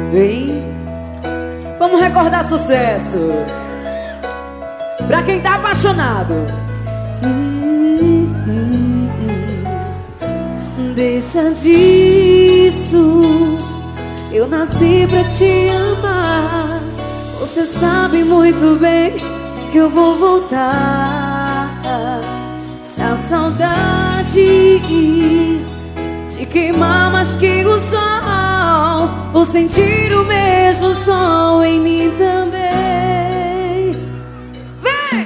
Ei, vamos recordar sucessos pra quem tá apaixonado. Deixa disso, eu nasci pra te amar. Você sabe muito bem que eu vou voltar. Se a saudade te queimar mais que o sol, vou sentir o mesmo sol em mim também. Vem!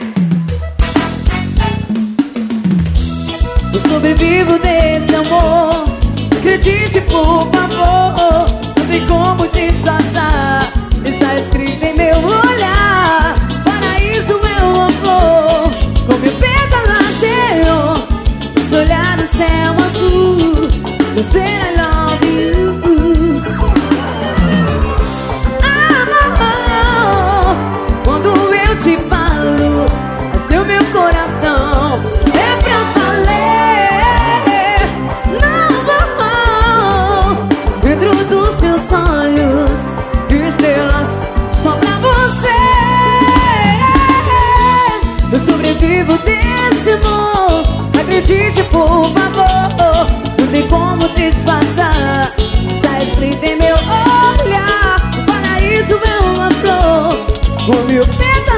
Eu sobrevivo desse amor. Acredite, por favor, não tem como disfarçar. Está escrito em meu olhar. Paraíso, meu amor, com meu pétalas eu se olhar no céu azul, você I love you. Amor, quando eu te falo, é seu meu coração, é pra valer. Não, dentro dos meus olhos, estrelas só pra você. Eu sobrevivo desse amor. Acredite, por favor, não tem como disfarçar. Está escrito em meu olhar. Paraíso, meu amor, o meu pedaço.